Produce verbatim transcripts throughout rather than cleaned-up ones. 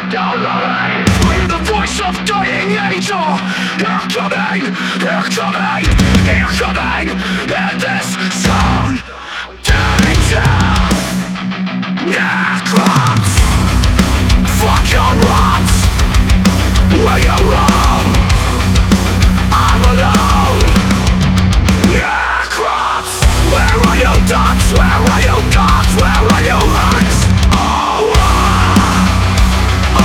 downloading. With the voice of dying angel, they're coming, they're coming, they're coming, and this sound danger. Necrons, fuck your rats, where you wrong, I'm alone. Necrons, where are your dots, where are your gods, where are your hearts? Oh, oh,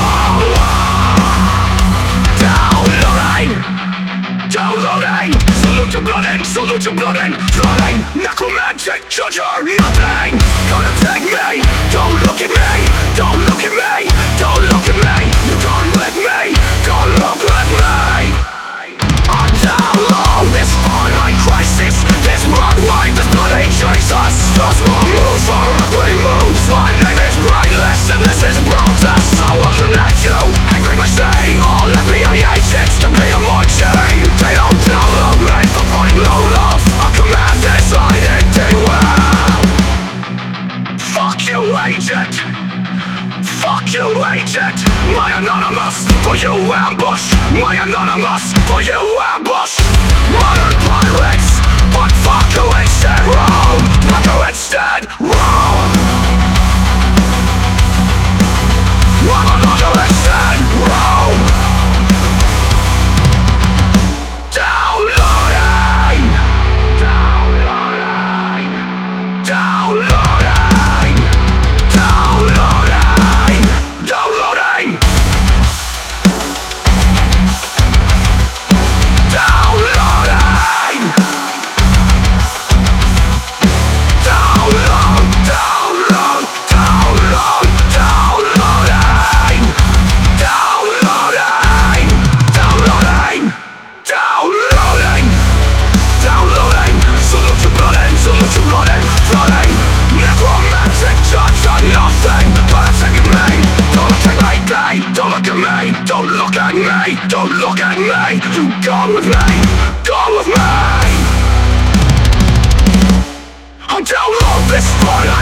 oh, downloading, downloading. Salute to blooding, salute to blooding, flooding. Necromantic judger, nothing gonna take me. Don't look at me, don't look at me, don't look at me. You don't let me, don't look at me. I'm down low, this finite crisis, this mud light, this bloody Jesus. Just one move for ugly moves. My name is brainless and this is protest. I wasn't at you, angry mistake. Oh, let me hate it to be a mighty. They don't download me for putting low love. I command this, I did do well. Fuck you, agent. Fuck you, agent. My anonymous for you ambush. My anonymous for you ambush. Modern pirates, but fuck you instead. Wrong, fuck you instead. Wrong. I'm another instead. Wrong. Downloading. Downloading. Downloading. Downloading. Downloading. Downloading. Download, download, download, downloading. Downloading. Downloading. Downloading. Downloading. Salute to blooding, salute to blooding, flooding. Necromantic touch on nothing but attacking me. Don't look at me, don't look at me, don't look at me, don't look at me. You gone with me, gone with me. I'm down on this fire.